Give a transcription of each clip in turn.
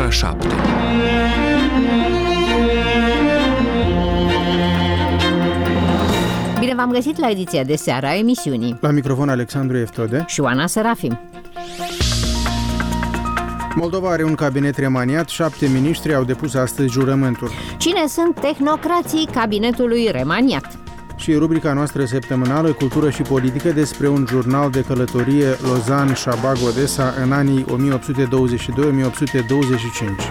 ora 7. Bine v-am găsit la ediția de seară a emisiunii. La microfon Alexandru Eftode și Oana Serafim. Moldova are un cabinet remaniat, 7 miniștri au depus astăzi jurământul. Cine sunt tehnocrații cabinetului remaniat? Și rubrica noastră săptămânală, cultură și politică, despre un jurnal de călătorie Lozan-Șabag-Odessa în anii 1822-1825.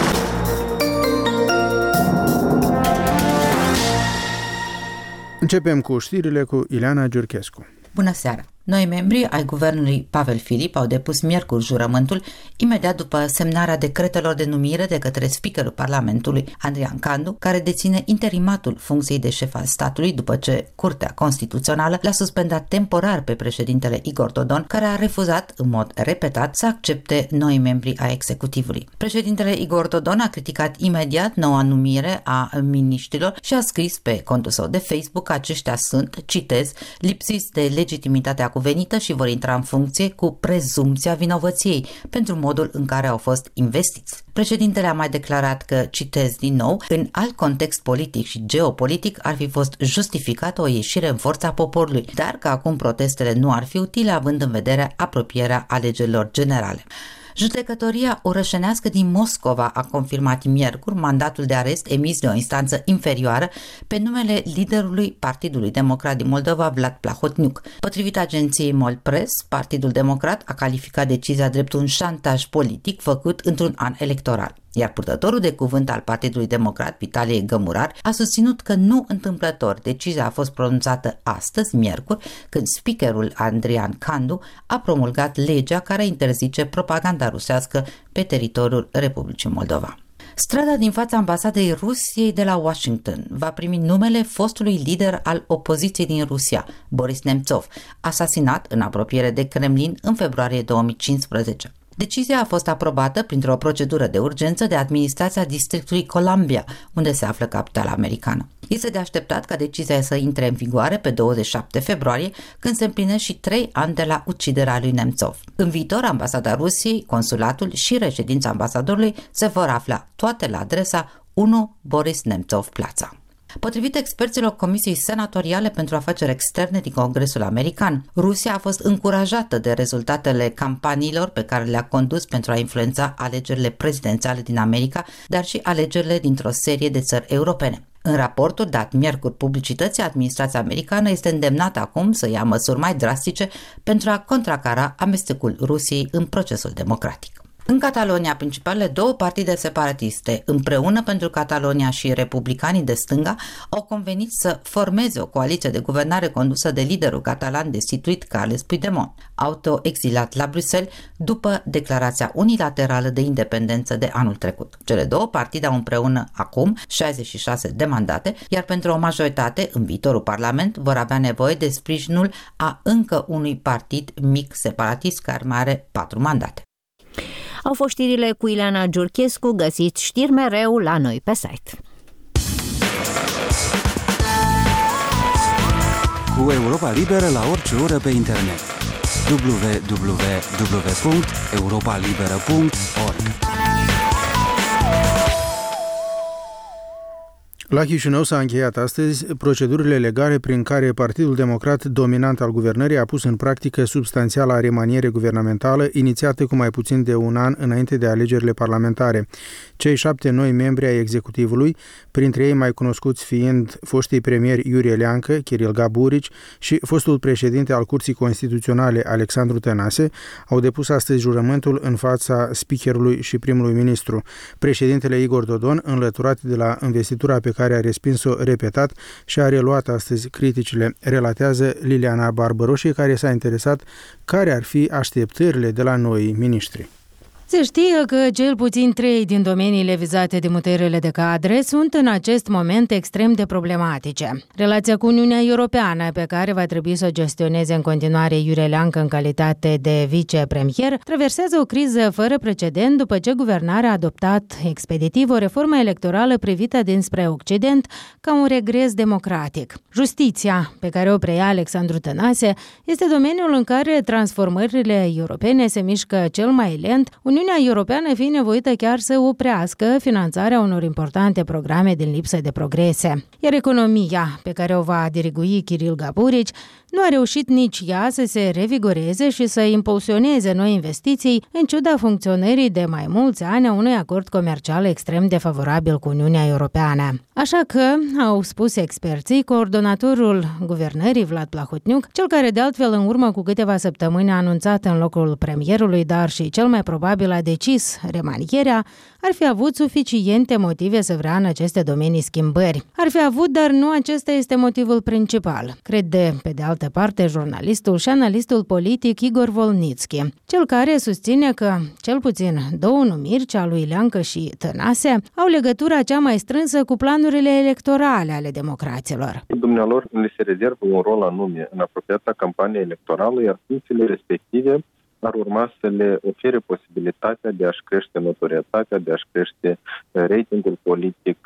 Începem cu știrile cu Ileana Giurchescu. Bună seara! Noi membri ai guvernului Pavel Filip au depus miercuri jurământul imediat după semnarea decretelor de numire de către speakerul Parlamentului, Andrian Candu, care deține interimatul funcției de șef al statului după ce Curtea Constituțională l-a suspendat temporar pe președintele Igor Dodon, care a refuzat în mod repetat să accepte noi membri ai executivului. Președintele Igor Dodon a criticat imediat noua numire a miniștrilor și a scris pe contul său de Facebook că aceștia sunt, citez, lipsiți de legitimitatea cuvenită și vor intra în funcție cu prezumția vinovăției pentru modul în care au fost investiți. Președintele a mai declarat că, citez din nou, în alt context politic și geopolitic ar fi fost justificată o ieșire în forța poporului, dar că acum protestele nu ar fi utile având în vedere apropierea alegerilor generale. Judecătoria orășenească din Moscova a confirmat miercuri mandatul de arest emis de o instanță inferioară pe numele liderului Partidului Democrat din Moldova, Vlad Plahotniuc. Potrivit agenției Molpress, Partidul Democrat a calificat decizia drept un șantaj politic făcut într-un an electoral. Iar purtătorul de cuvânt al Partidului Democrat, Vitalie Gămurar, a susținut că nu întâmplător decizia a fost pronunțată astăzi, miercuri, când speakerul Andrian Candu a promulgat legea care interzice propaganda rusească pe teritoriul Republicii Moldova. Strada din fața ambasadei Rusiei de la Washington va primi numele fostului lider al opoziției din Rusia, Boris Nemtsov, asasinat în apropiere de Kremlin în februarie 2015. Decizia a fost aprobată printr-o procedură de urgență de administrația districtului Columbia, unde se află capitala americană. Este de așteptat ca decizia să intre în vigoare pe 27 februarie, când se împlinesc și 3 ani de la uciderea lui Nemtsov. În viitor, ambasada Rusiei, consulatul și reședința ambasadorului se vor afla toate la adresa 1 Boris Nemtsov Plața. Potrivit experților Comisiei Senatoriale pentru Afaceri Externe din Congresul American, Rusia a fost încurajată de rezultatele campaniilor pe care le-a condus pentru a influența alegerile prezidențiale din America, dar și alegerile dintr-o serie de țări europene. În raportul dat miercuri publicității, administrația americană este îndemnată acum să ia măsuri mai drastice pentru a contracara amestecul Rusiei în procesul democratic. În Catalonia, principalele două partide separatiste, Împreună pentru Catalonia și Republicanii de Stânga, au convenit să formeze o coaliție de guvernare condusă de liderul catalan destituit Carles Puigdemont, autoexilat la Bruxelles după declarația unilaterală de independență de anul trecut. Cele două partide au împreună acum 66 de mandate, iar pentru o majoritate în viitorul Parlament vor avea nevoie de sprijinul a încă unui partid mic separatist care mai are 4 mandate. Au fost știrile cu Ileana Giurchescu, găsiți știri mereu la noi pe site. Cu Europa Liberă la orice oră pe internet. www.europalibera.org. La Chișinău s-a încheiat astăzi procedurile legale prin care Partidul Democrat dominant al guvernării a pus în practică substanțiala remaniere guvernamentală inițiată cu mai puțin de un an înainte de alegerile parlamentare. Cei 7 noi membri ai executivului, printre ei mai cunoscuți fiind foștii premieri Iurie Leancă, Kiril Gaburici și fostul președinte al Curții Constituționale Alexandru Tănase, au depus astăzi jurământul în fața speakerului și primului ministru. Președintele Igor Dodon, înlăturat de la investitura pe care a respins-o repetat și a reluat astăzi criticile, relatează Liliana Barbăroșie, care s-a interesat care ar fi așteptările de la noi miniștri. Se știe că cel puțin 3 din domeniile vizate de mutările de cadre sunt în acest moment extrem de problematice. Relația cu Uniunea Europeană, pe care va trebui să o gestioneze în continuare Iurie Leancă în calitate de vicepremier, traversează o criză fără precedent după ce guvernarea a adoptat expeditiv o reformă electorală privită dinspre Occident ca un regres democratic. Justiția, pe care o preia Alexandru Tănase, este domeniul în care transformările europene se mișcă cel mai lent. Uniunea Europeană fi nevoită chiar să oprească finanțarea unor importante programe din lipsă de progrese. Iar economia, pe care o va dirigui Kiril Gaburici, nu a reușit nici ea să se revigoreze și să impulsioneze noi investiții, în ciuda funcționării de mai mulți ani a unui acord comercial extrem de favorabil cu Uniunea Europeană. Așa că, au spus experții, coordonatorul guvernării Vlad Plahotniuc, cel care de altfel în urmă cu câteva săptămâni a anunțat în locul premierului, dar și cel mai probabil a decis remanierea, ar fi avut suficiente motive să vrea în aceste domenii schimbări. Ar fi avut, dar nu acesta este motivul principal, crede pe de altă parte jurnalistul și analistul politic Igor Volnitski, cel care susține că, cel puțin două numiri, cea lui Leancă și Tănase, au legătura cea mai strânsă cu planurile electorale ale democraților. Dumnealor le se rezervă un rol anume în apropiata campanie electorală, iar funcțiile respective ar urma să le ofere posibilitatea de a-și crește notorietatea, de a-și crește ratingul politic,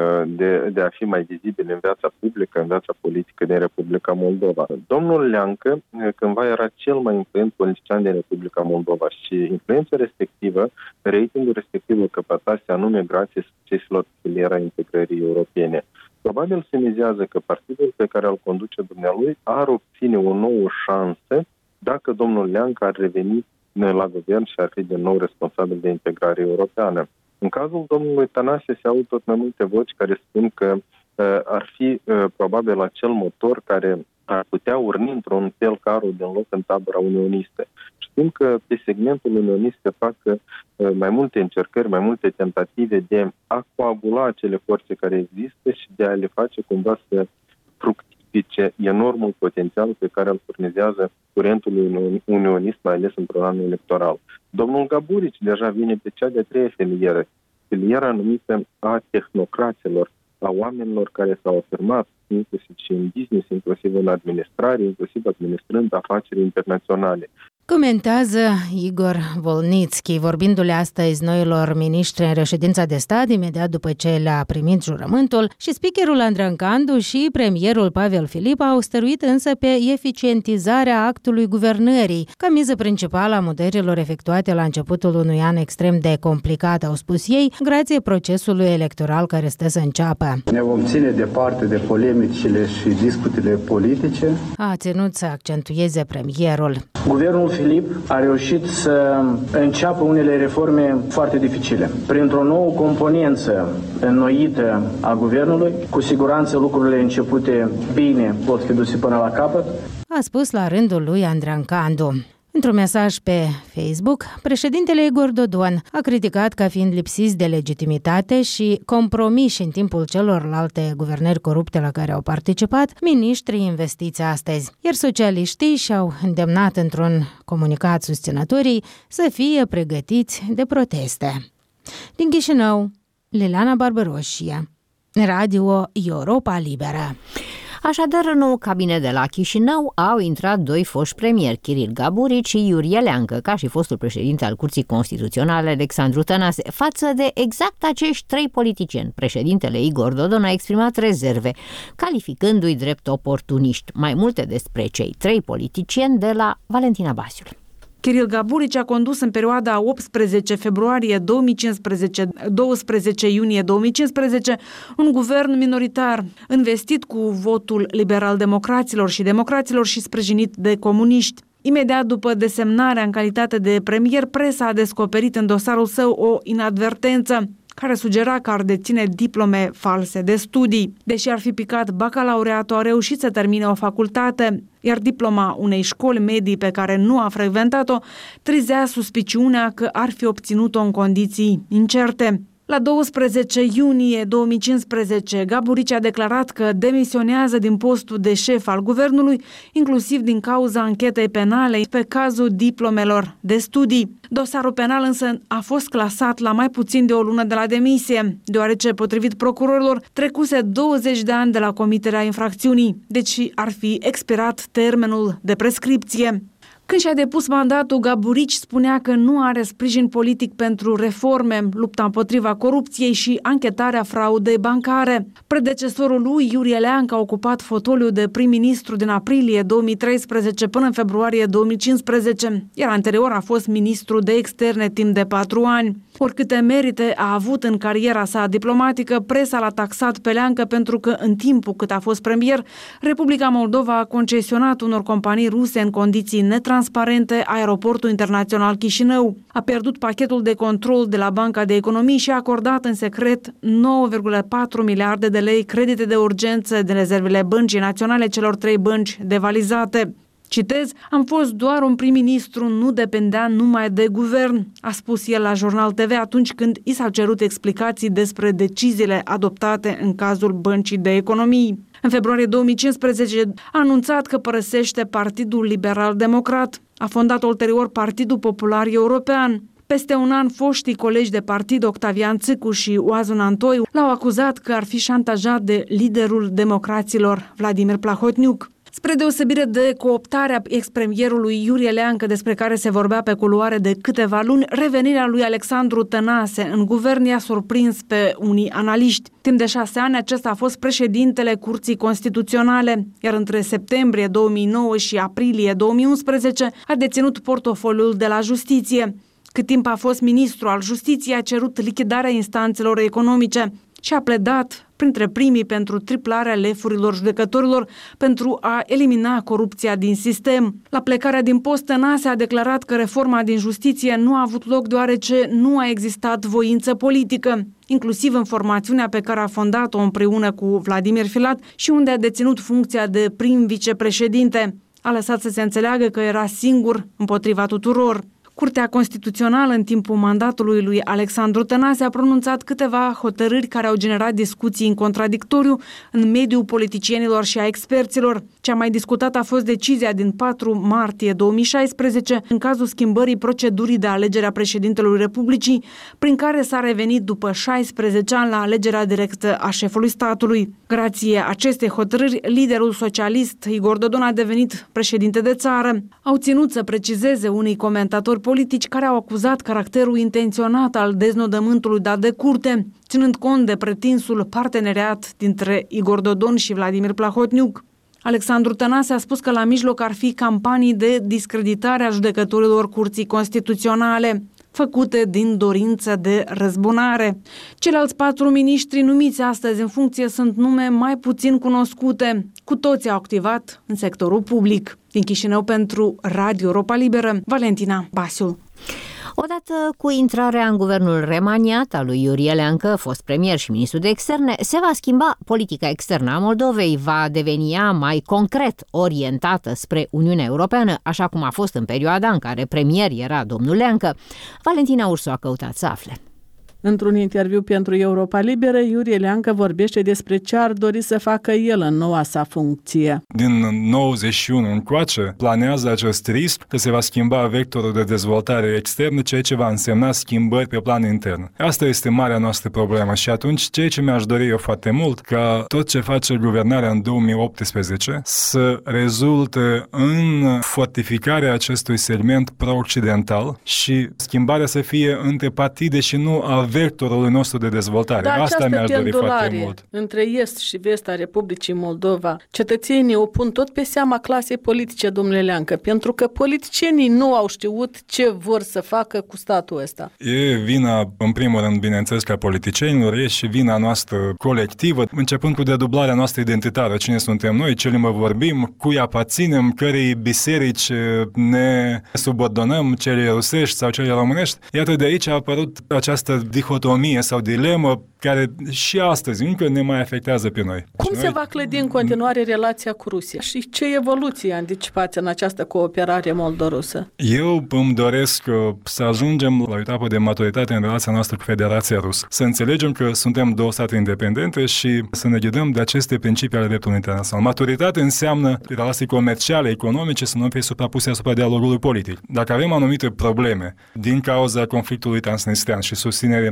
de a fi mai vizibil în viața publică, în viața politică din Republica Moldova. Domnul Leancă cândva era cel mai influent politician din Republica Moldova și influența respectivă, ratingul respectiv o căpătase anume grație succesilor filiera integrării europene. Probabil se mizează că partidul pe care îl conduce dumnealui ar obține o nouă șansă dacă domnul Leancă ar reveni la guvern și ar fi din nou responsabil de integrare europeană. În cazul domnului Tănase se aud tot mai multe voci care spun că ar fi probabil acel motor care ar putea urni într-un fel carul din loc în tabăra unionistă. Știm că pe segmentul unionist se fac mai multe încercări, mai multe tentative de a coagula acele forțe care există și de a le face cumva să fructifice enormul potențial pe care îl furnizează curentul unionist, mai ales într-un an electoral. Domnul Gaburici deja vine pe cea de-a treia filieră, filiera numită a tehnocraților, a oamenilor care s-au afirmat inclusiv și în business, inclusiv în administrare, inclusiv administrând afaceri internaționale. Comentează Igor Volnitski, vorbindu-le astăzi noilor miniștri în reședința de stat, imediat după ce le-a primit jurământul, și speakerul Andrian Candu și premierul Pavel Filip au stăruit însă pe eficientizarea actului guvernării, ca miză principală a mutărilor efectuate la începutul unui an extrem de complicat, au spus ei, grație procesului electoral care stă să înceapă. Ne vom ține departe de polemicile și disputele politice. A ținut să accentueze premierul. Guvernul Filip a reușit să înceapă unele reforme foarte dificile. Printr-o nouă componență înnoită a guvernului, cu siguranță lucrurile începute bine pot fi duse până la capăt, a spus la rândul lui Andrian Candu. Într-un mesaj pe Facebook, președintele Igor Dodon a criticat ca fiind lipsiți de legitimitate și compromiși în timpul celorlalte guvernări corupte la care au participat miniștrii investiți astăzi, iar socialiștii și-au îndemnat într-un comunicat susținătorii să fie pregătiți de proteste. Din Chișinău, Liliana Barbaroșie, Radio Europa Liberă. Așadar, în nou cabinet de la Chișinău au intrat doi foști premieri, Kiril Gaburici și Iurie Leancă, ca și fostul președinte al Curții Constituționale, Alexandru Tănase. Față de exact acești trei politicieni, președintele Igor Dodon a exprimat rezerve, calificându-i drept oportuniști. Mai multe despre cei trei politicieni de la Valentina Basiul. Kiril Gaburici a condus în perioada 18 februarie 2015-12 iunie 2015 un guvern minoritar, investit cu votul liberal-democraților și democraților și sprijinit de comuniști. Imediat după desemnarea în calitate de premier, presa a descoperit în dosarul său o inadvertență care sugera că ar deține diplome false de studii. Deși ar fi picat bacalaureatul, a reușit să termine o facultate, iar diploma unei școli medii pe care nu a frecventat-o trezea suspiciunea că ar fi obținut-o în condiții incerte. La 12 iunie 2015, Gaburici a declarat că demisionează din postul de șef al guvernului, inclusiv din cauza anchetei penale pe cazul diplomelor de studii. Dosarul penal însă a fost clasat la mai puțin de o lună de la demisie, deoarece, potrivit procurorilor, trecuse 20 de ani de la comiterea infracțiunii, deci ar fi expirat termenul de prescripție. Când și-a depus mandatul, Gaburici spunea că nu are sprijin politic pentru reforme, lupta împotriva corupției și anchetarea fraudei bancare. Predecesorul lui, Iurie Leancă, a ocupat fotoliul de prim-ministru din aprilie 2013 până în februarie 2015, iar anterior a fost ministru de externe timp de 4 ani. Oricâte merite a avut în cariera sa diplomatică, presa l-a taxat pe Leancă pentru că, în timpul cât a fost premier, Republica Moldova a concesionat unor companii ruse în condiții netransparente aeroportul internațional Chișinău. A pierdut pachetul de control de la Banca de Economii și a acordat în secret 9,4 miliarde de lei credite de urgență de rezervele Băncii Naționale celor 3 bănci devalizate. Citez, am fost doar un prim-ministru, nu depindea numai de guvern, a spus el la Jurnal TV atunci când i s-au cerut explicații despre deciziile adoptate în cazul Băncii de Economii. În februarie 2015 a anunțat că părăsește Partidul Liberal Democrat. A fondat ulterior Partidul Popular European. Peste un an, foștii colegi de partid Octavian Țâcu și Oazun Antoi l-au acuzat că ar fi șantajat de liderul democraților, Vladimir Plahotniuc. Spre deosebire de cooptarea ex-premierului Iurie Leancă, despre care se vorbea pe culoare de câteva luni, revenirea lui Alexandru Tănase în guvern i-a surprins pe unii analiști. Timp de 6 ani, acesta a fost președintele Curții Constituționale, iar între septembrie 2009 și aprilie 2011 a deținut portofoliul de la Justiție. Cât timp a fost ministru al Justiției, a cerut lichidarea instanțelor economice și a pledat printre primii pentru triplarea lefurilor judecătorilor pentru a elimina corupția din sistem. La plecarea din post, Tănase a declarat că reforma din justiție nu a avut loc deoarece nu a existat voință politică, inclusiv în formațiunea pe care a fondat-o împreună cu Vladimir Filat și unde a deținut funcția de prim vicepreședinte. A lăsat să se înțeleagă că era singur împotriva tuturor. Curtea Constituțională, în timpul mandatului lui Alexandru Tănase, a pronunțat câteva hotărâri care au generat discuții în contradictoriu în mediul politicienilor și a experților. Cea mai discutată a fost decizia din 4 martie 2016, în cazul schimbării procedurii de alegere a președintelui Republicii, prin care s-a revenit după 16 ani la alegerea directă a șefului statului. Grație acestei hotărâri, liderul socialist Igor Dodon a devenit președinte de țară. Au ținut să precizeze unii comentatori politici care au acuzat caracterul intenționat al deznodământului dat de curte, ținând cont de pretinsul parteneriat dintre Igor Dodon și Vladimir Plahotniuc. Alexandru Tănase a spus că la mijloc ar fi campanii de discreditare a judecătorilor Curții Constituționale, făcute din dorință de răzbunare. Ceilalți 4 miniștri numiți astăzi în funcție sunt nume mai puțin cunoscute. Cu toții au activat în sectorul public. Din Chișinău pentru Radio Europa Liberă, Valentina Basiu. Odată cu intrarea în guvernul remaniat al lui Iurie Leancă, fost premier și ministru de externe, se va schimba politica externă a Moldovei, va deveni ea mai concret orientată spre Uniunea Europeană, așa cum a fost în perioada în care premier era domnul Leancă. Valentina Ursu a căutat să afle. Într-un interviu pentru Europa Liberă, Iurie Leancă vorbește despre ce ar dori să facă el în noua sa funcție. Din 91 încoace planează acest risc că se va schimba vectorul de dezvoltare externă, ceea ce va însemna schimbări pe plan intern. Asta este marea noastră problemă și atunci ceea ce mi-aș dori eu foarte mult, ca tot ce face guvernarea în 2018 să rezulte în fortificarea acestui segment pro-occidental și schimbarea să fie între partide și nu a vectorului nostru de dezvoltare. Dar asta mi-aș dori foarte mult. Între est și vest a Republicii Moldova, cetățenii o pun tot pe seama clasei politice, domnule Leancă, pentru că politicienii nu au știut ce vor să facă cu statul ăsta. E vina, în primul rând, bineînțeles, ca politicienilor, e și vina noastră colectivă, începând cu dedublarea noastră identitară. Cine suntem noi, ce limbă vorbim, cui aparținem, cărei biserici ne subordonăm, cele rusești sau cele românești. Iată, de aici a apărut această dihotomie sau dilemă care și astăzi încă ne mai afectează pe noi. Cum se va clădi în continuare relația cu Rusia și ce evoluție anticipați în această cooperare moldo-rusă? Eu îmi doresc să ajungem la o etapă de maturitate în relația noastră cu Federația Rusă. Să înțelegem că suntem 2 state independente și să ne ghidăm de aceste principii ale dreptului internațional. Maturitate înseamnă relații comerciale, economice să nu fie suprapuse asupra dialogului politic. Dacă avem anumite probleme din cauza conflictului transnistrian și susținere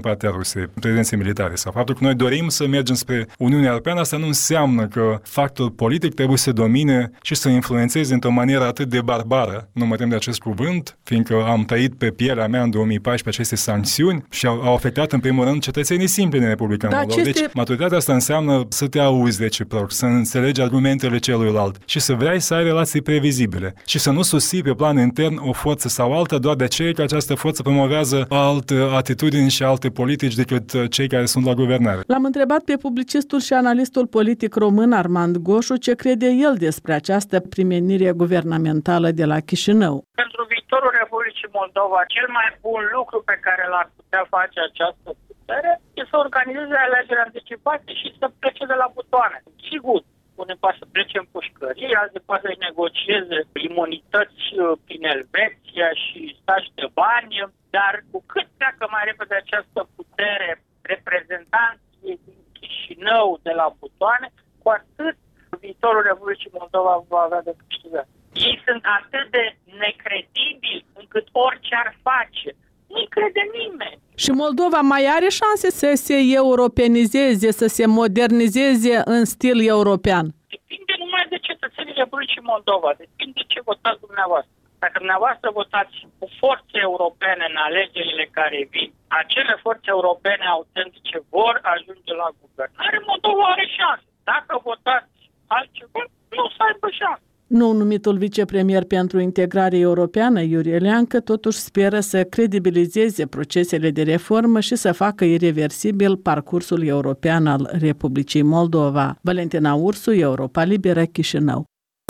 partea Rusiei, prezenței militare, sau faptul că noi dorim să mergem spre Uniunea Europeană, asta nu înseamnă că factorul politic trebuie să domine și să influențeze într-o manieră atât de barbară, nu mă tem de acest cuvânt, fiindcă am trăit pe pielea mea în 2014 aceste sancțiuni și au afectat în primul rând cetățenii simpli din Republica Moldova. Deci maturitatea asta înseamnă să te auzi reciproc, să înțelegi argumentele celuilalt și să vrei să ai relații previzibile și să nu susții pe plan intern o forță sau alta doar de aceea că această forță promovează alte atitudini și alte politici decât cei care sunt la guvernare. L-am întrebat pe publicistul și analistul politic român Armand Goșu ce crede el despre această primenire guvernamentală de la Chișinău. Pentru viitorul Republicii Moldova, cel mai bun lucru pe care l-ar putea face această putere este să organizeze alegeri anticipate și să plece de la butoane. Sigur, unii poate să plece în pușcărie, alții poate să negocieze imunități prin Elveția și stași de bani, dar cu cât pleacă mai repede această putere reprezentanții din Chișinău de la butoane, cu atât viitorul Republicii Moldova va avea de câștigat. Ei sunt atât de necredibili încât orice ar face, nu-i crede nimeni. Și Moldova mai are șanse să se europenizeze, să se modernizeze în stil european? Depinde numai de cetățenii Republicii Moldova, depinde de ce votați dumneavoastră. Dacă dumneavoastră votați cu forțe europene în alegerile care vin, acele forțe europene autentice vor ajunge la guvernare, Moldova are șanse. Dacă votați altceva, nu o să aibă șanse. Nou numitul vicepremier pentru integrare europeană, Iurie Leancă, totuși speră să credibilizeze procesele de reformă și să facă irreversibil parcursul european al Republicii Moldova. Valentina Ursu, Europa Liberă, Chișinău.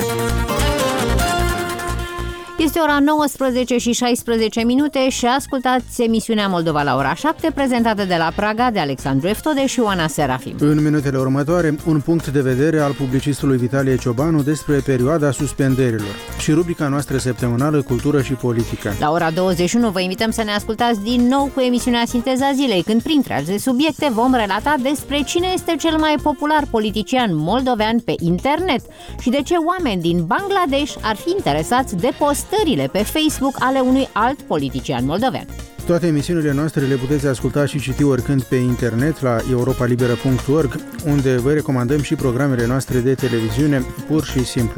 Este ora 19 și 16 minute și ascultați emisiunea Moldova la ora 7, prezentată de la Praga de Alexandru Eftode și Oana Serafim. În minutele următoare, un punct de vedere al publicistului Vitalie Ciobanu despre perioada suspendărilor și rubrica noastră săptămânală Cultură și Politică. La ora 21 vă invităm să ne ascultați din nou cu emisiunea Sinteza Zilei, când printre alte subiecte vom relata despre cine este cel mai popular politician moldovean pe internet și de ce oameni din Bangladesh ar fi interesați de postările pe Facebook ale unui alt politician moldovean. Toate emisiunile noastre le puteți asculta și citi oricând pe internet la europalibera.org, unde vă recomandăm și programele noastre de televiziune Pur și Simplu.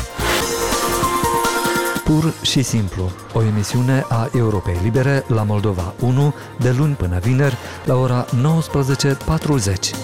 Pur și Simplu, o emisiune a Europei Libere la Moldova 1, de luni până vineri, la ora 19:40.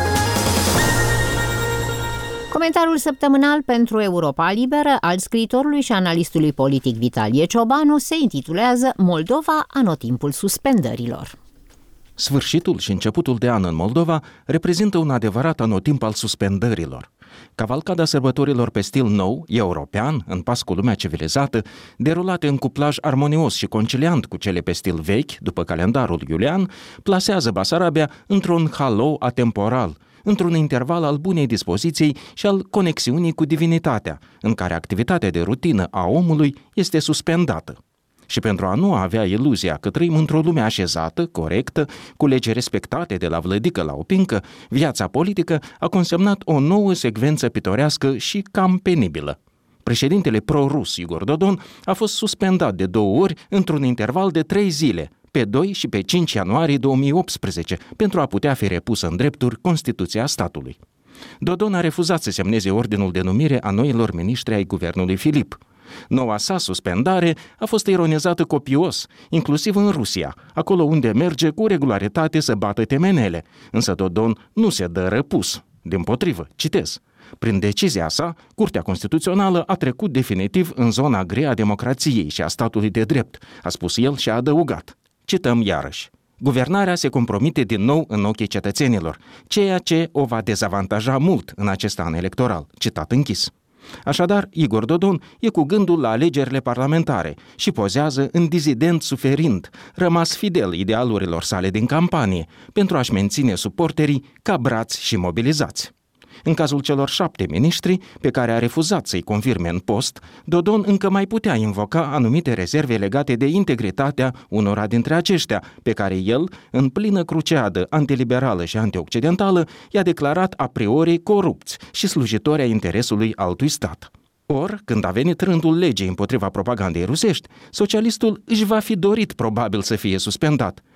Comentariul săptămânal pentru Europa Liberă al scriitorului și analistului politic Vitalie Ciobanu se intitulează Moldova anotimpul suspendărilor. Sfârșitul și începutul de an în Moldova reprezintă un adevărat anotimp al suspendărilor. Cavalcada sărbătorilor pe stil nou, european, în pas cu lumea civilizată, derulate în cuplaj armonios și conciliant cu cele pe stil vechi, după calendarul iulian, plasează Basarabia într-un halou atemporal, într-un interval al bunei dispoziții și al conexiunii cu divinitatea, în care activitatea de rutină a omului este suspendată. Și pentru a nu avea iluzia că trăim într-o lume așezată, corectă, cu legi respectate de la vlădică la opincă, viața politică a consemnat o nouă secvență pitorească și cam penibilă. Președintele pro-rus Igor Dodon a fost suspendat de 2 ori într-un interval de 3 zile, pe 2 și pe 5 ianuarie 2018, pentru a putea fi repusă în drepturi Constituția statului. Dodon a refuzat să semneze ordinul de numire a noilor miniștri ai guvernului Filip. Noua sa suspendare a fost ironizată copios, inclusiv în Rusia, acolo unde merge cu regularitate să bată temenele, însă Dodon nu se dă răpus. Dimpotrivă, citez, prin decizia sa, Curtea Constituțională a trecut definitiv în zona grea a democrației și a statului de drept, a spus el și a adăugat. Cităm iarăși. Guvernarea se compromite din nou în ochii cetățenilor, ceea ce o va dezavantaja mult în acest an electoral. Citat închis. Așadar, Igor Dodon e cu gândul la alegerile parlamentare și pozează în dizident suferind, rămas fidel idealurilor sale din campanie, pentru a-și menține suporterii ca brați și mobilizați. În cazul celor 7 miniștri, pe care a refuzat să-i confirme în post, Dodon încă mai putea invoca anumite rezerve legate de integritatea unora dintre aceștia, pe care el, în plină cruceadă antiliberală și antioccidentală, i-a declarat a priori corupți și slujitori a interesului altui stat. Or, când a venit rândul legii împotriva propagandei rusești, socialistul își va fi dorit probabil să fie suspendat,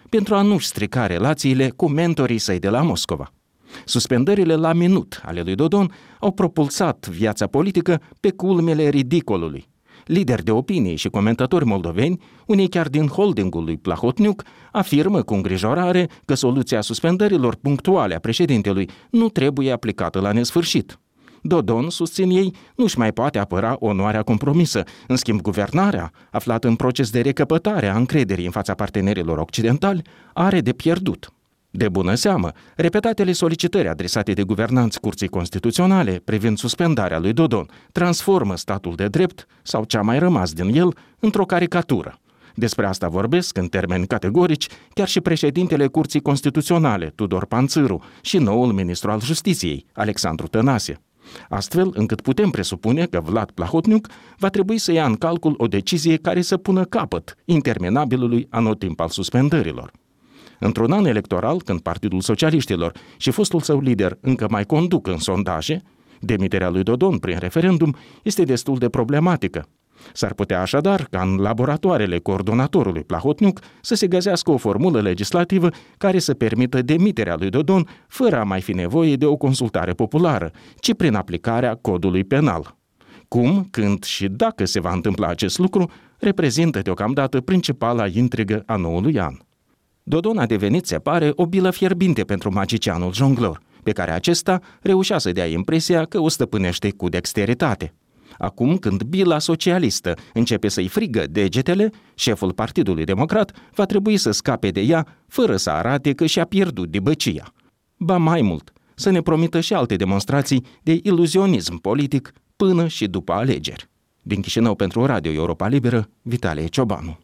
pentru a nu-și strica relațiile cu mentorii săi de la Moscova. Suspendările la minut ale lui Dodon au propulsat viața politică pe culmele ridicolului. Lideri de opinie și comentatori moldoveni, unii chiar din holdingul lui Plahotniuc, afirmă cu îngrijorare că soluția suspendărilor punctuale a președintelui nu trebuie aplicată la nesfârșit. Dodon, susțin ei, nu-și mai poate apăra onoarea compromisă. În schimb, guvernarea, aflată în proces de recăpătare a încrederii în fața partenerilor occidentali, are de pierdut. De bună seamă, repetatele solicitări adresate de guvernanți Curții Constituționale privind suspendarea lui Dodon transformă statul de drept, sau ce a mai rămas din el, într-o caricatură. Despre asta vorbesc, în termeni categorici, chiar și președintele Curții Constituționale, Tudor Panțâru, și noul ministru al Justiției, Alexandru Tănase. Astfel încât putem presupune că Vlad Plahotniuc va trebui să ia în calcul o decizie care să pună capăt interminabilului anotimp al suspendărilor. Într-un an electoral, când Partidul Socialiștilor și fostul său lider încă mai conduc în sondaje, demiterea lui Dodon prin referendum este destul de problematică. S-ar putea așadar ca în laboratoarele coordonatorului Plahotniuc să se găsească o formulă legislativă care să permită demiterea lui Dodon fără a mai fi nevoie de o consultare populară, ci prin aplicarea codului penal. Cum, când și dacă se va întâmpla acest lucru, reprezintă deocamdată principala intrigă a noului an. Dodon a devenit, se pare, o bilă fierbinte pentru magicianul jonglor, pe care acesta reușea să dea impresia că o stăpânește cu dexteritate. Acum, când bila socialistă începe să-i frigă degetele, șeful Partidului Democrat va trebui să scape de ea fără să arate că și-a pierdut dibăcia. Ba mai mult, să ne promită și alte demonstrații de iluzionism politic până și după alegeri. Din Chișinău pentru Radio Europa Liberă, Vitalie Ciobanu.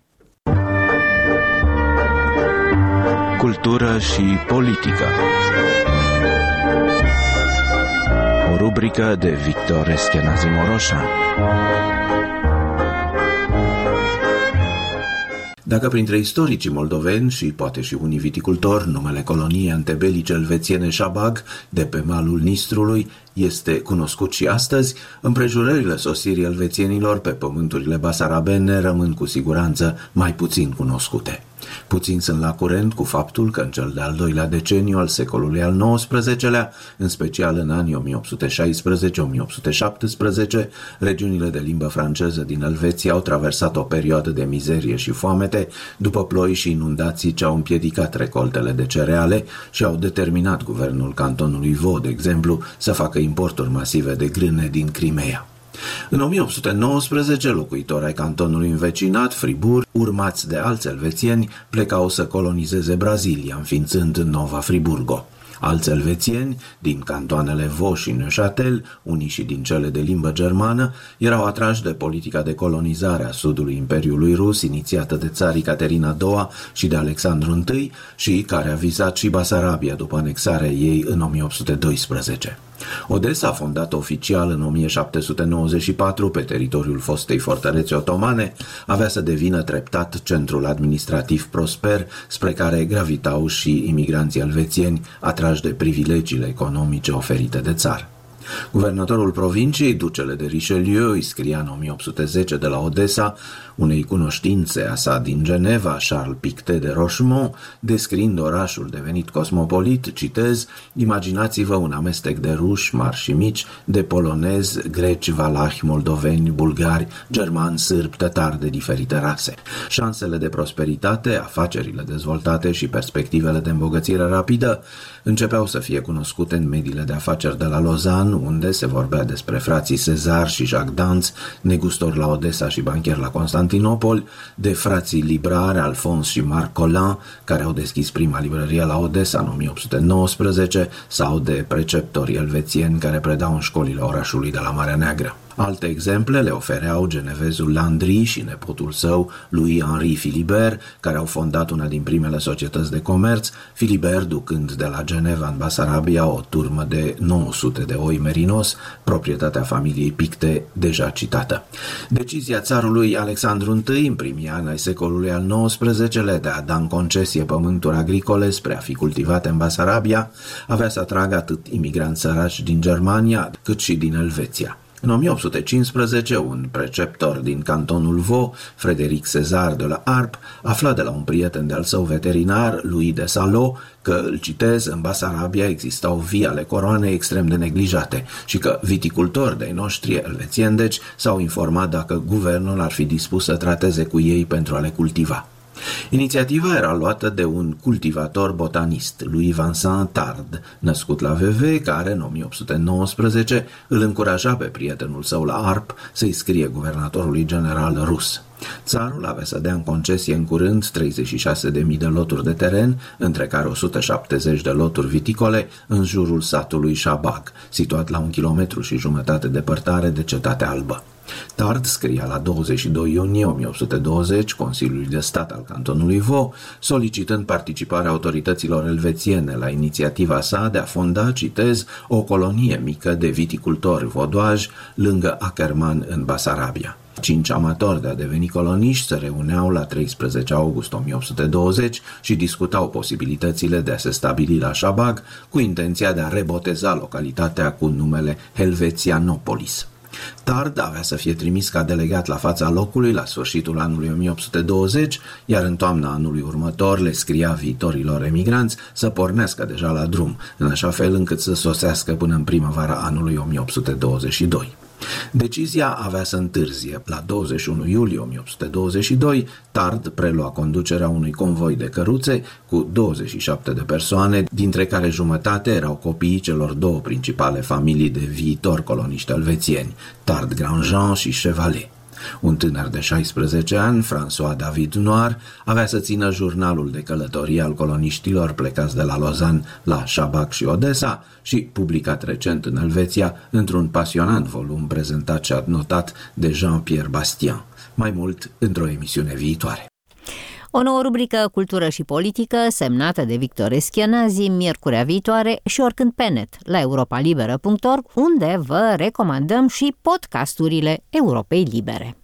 Cultură și politică. O rubrică de Victor Eschenazi Moroșa. Dacă printre istoricii moldoveni și poate și unii viticultori numele coloniei antebelice elvețiene Șabag de pe malul Nistrului este cunoscut și astăzi, împrejurările sosirii elvețienilor pe pământurile basarabene rămân cu siguranță mai puțin cunoscute. Puțin sunt la curent cu faptul că în cel de-al doilea deceniu al secolului al XIX-lea, în special în anii 1816-1817, regiunile de limbă franceză din Elveția au traversat o perioadă de mizerie și foamete după ploi și inundații ce au împiedicat recoltele de cereale și au determinat guvernul cantonului Vaud, de exemplu, să facă importuri masive de grâne din Crimea. În 1819, locuitori ai cantonului învecinat, Fribourg, urmați de alți elvețieni, plecau să colonizeze Brazilia, înființând Nova Friburgo. Alți elvețieni, din cantoanele Vaud și Neuchâtel, unii și din cele de limbă germană, erau atrași de politica de colonizare a sudului Imperiului Rus, inițiată de țarii Caterina II și de Alexandru I și care a vizat și Basarabia după anexarea ei în 1812. Odessa, fondată oficial în 1794 pe teritoriul fostei fortărețe otomane, avea să devină treptat centrul administrativ prosper spre care gravitau și imigranții elvețieni atrași de privilegiile economice oferite de țară. Guvernatorul provinciei, ducele de Richelieu, îi scria în 1810 de la Odessa unei cunoștințe a sa din Geneva, Charles Pictet de Rochemont, descriind orașul devenit cosmopolit, citez: imaginați-vă un amestec de ruși, mari și mici, de polonezi, greci, valahi, moldoveni, bulgari, germani, sârbi, tătari de diferite rase. Șansele de prosperitate, afacerile dezvoltate și perspectivele de îmbogățire rapidă începeau să fie cunoscute în mediile de afaceri de la Lausanne, unde se vorbea despre frații Cezar și Jacques Danz, negustori la Odessa și banchieri la Constantinopol, de frații librari Alphonse și Marc Collin, care au deschis prima librărie la Odessa în 1819, sau de preceptori elvețieni care predau în școlile orașului de la Marea Neagră. Alte exemple le ofereau genevezul Landry și nepotul său, Louis-Henri Philibert, care au fondat una din primele societăți de comerț, Philibert ducând de la Geneva în Basarabia o turmă de 900 de oi merinos, proprietatea familiei Pictet deja citată. Decizia țarului Alexandru I în primii ani ai secolului al XIX-lea de a da în concesie pământuri agricole spre a fi cultivate în Basarabia avea să atragă atât imigranți săraci din Germania cât și din Elveția. În 1815, un preceptor din cantonul Vaud, Frédéric César de la Harpe, afla de la un prieten de-al său veterinar, Louis de Salot, că, îl citez, în Basarabia existau vii ale coroanei extrem de neglijate și că viticultori de-ai noștri elvețieni, deci, s-au informat dacă guvernul ar fi dispus să trateze cu ei pentru a le cultiva. Inițiativa era luată de un cultivator botanist, Louis Vincent Tard, născut la Vevey, care în 1819 îl încuraja pe prietenul său la Harpe să-i scrie guvernatorului general rus. Țarul avea să dea în concesie în curând 36.000 de loturi de teren, între care 170 de loturi viticole, în jurul satului Chabag, situat la 1,5 km departare de Cetatea Albă. Tard scria la 22 iunie 1820 Consiliului de Stat al cantonului Vaud, solicitând participarea autorităților elvețiene la inițiativa sa de a fonda, citez, o colonie mică de viticultori vaudoaji lângă Ackermann în Basarabia. 5 amatori de a deveni coloniști se reuneau la 13 august 1820 și discutau posibilitățile de a se stabili la Chabag cu intenția de a reboteza localitatea cu numele Helvetianopolis. Tard avea să fie trimis ca delegat la fața locului la sfârșitul anului 1820, iar în toamna anului următor le scria viitorilor emigranți să pornească deja la drum, în așa fel încât să sosească până în primăvara anului 1822. Decizia avea să întârzie. La 21 iulie 1822, Tard prelua conducerea unui convoi de căruțe cu 27 de persoane, dintre care jumătate erau copiii celor două principale familii de viitori coloniști elvețieni, Tard Grandjean și Chevalet. Un tânăr de 16 ani, François David Noir, avea să țină jurnalul de călătorie al coloniștilor plecați de la Lausanne la Chabag și Odessa și publicat recent în Elveția într-un pasionant volum prezentat și adnotat de Jean-Pierre Bastien. Mai mult într-o emisiune viitoare. O nouă rubrică Cultură și Politică, semnată de Victor Eschienazi, miercurea viitoare și oricând pe net, la europalibera.org, unde vă recomandăm și podcasturile Europei Libere.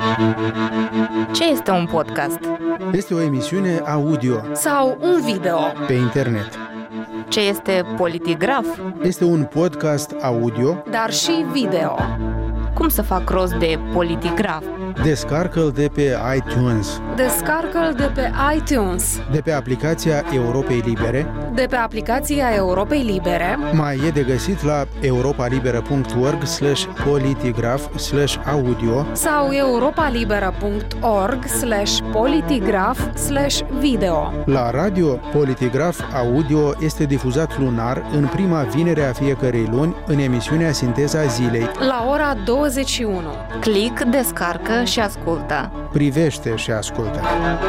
Ce este un podcast? Este o emisiune audio sau un video pe internet. Ce este Politigraf? Este un podcast audio, dar și video. Cum să fac rost de Politigraf? Descarcă-l de pe iTunes. Descarcă-l de pe iTunes. De pe aplicația Europei Libere. De pe aplicația Europei Libere. Mai e de găsit la europalibera.org/politigraf/audio sau europalibera.org/politigraf/video. La radio, Politigraf Audio este difuzat lunar în prima vinere a fiecărei luni în emisiunea Sinteza Zilei. La ora 21. Click, descarcă și ascultă. Privește și ascultă.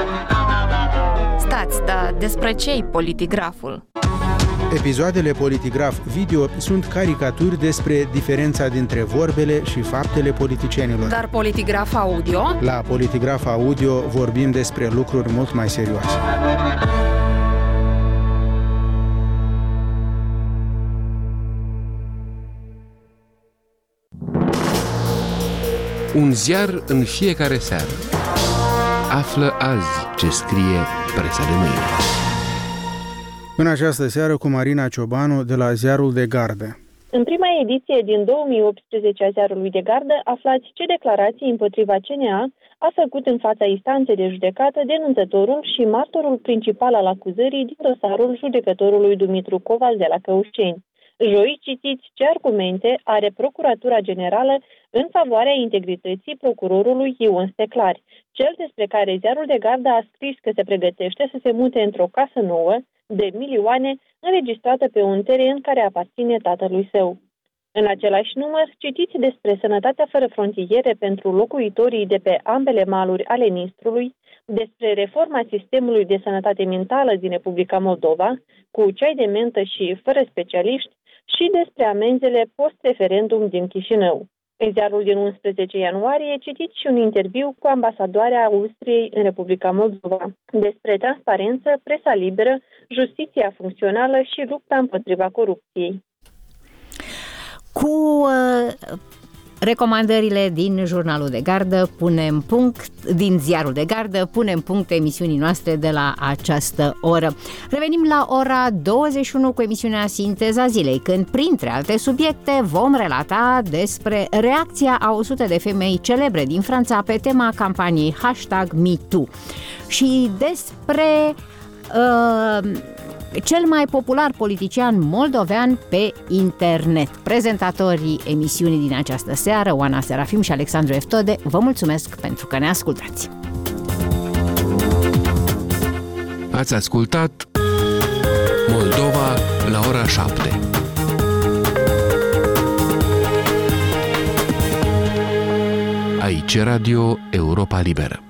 Stați, dar despre ce-i Politigraful? Episoadele Politigraf Video sunt caricaturi despre diferența dintre vorbele și faptele politicienilor. Dar Politigraf Audio? La Politigraf Audio vorbim despre lucruri mult mai serioase. Un ziar în fiecare seară. Află azi ce scrie presa de mâine. În această seară cu Marina Ciobanu de la Ziarul de Gardă. În prima ediție din 2018 a Ziarului de Gardă aflați ce declarații împotriva CNA a făcut în fața instanței de judecată denunțătorul și martorul principal al acuzării din dosarul judecătorului Dumitru Coval de la Căușeni. Joi citiți ce argumente are Procuratura Generală în favoarea integrității procurorului Ion Steclari, cel despre care Ziarul de Gardă a scris că se pregătește să se mute într-o casă nouă de milioane înregistrată pe un teren care aparține tatălui său. În același număr, citiți despre sănătatea fără frontiere pentru locuitorii de pe ambele maluri ale Nistrului, despre reforma sistemului de sănătate mentală din Republica Moldova, cu ceai de mentă și fără specialiști, și despre amenzile post-referendum din Chișinău. În Ziarul din 11 ianuarie citiți și un interviu cu ambasadoarea Austriei în Republica Moldova despre transparență, presa liberă, justiția funcțională și lupta împotriva corupției. Cu recomandările din jurnalul de gardă, din ziarul de gardă, punem punct emisiunii noastre de la această oră. Revenim la ora 21 cu emisiunea Sinteza Zilei, când, printre alte subiecte, vom relata despre reacția a 100 de femei celebre din Franța pe tema campaniei #MeToo și despre cel mai popular politician moldovean pe internet. Prezentatorii emisiunii din această seară, Oana Serafim și Alexandru Eftode, vă mulțumesc pentru că ne ascultați. Ați ascultat Moldova la ora 7. Aici Radio Europa Liberă.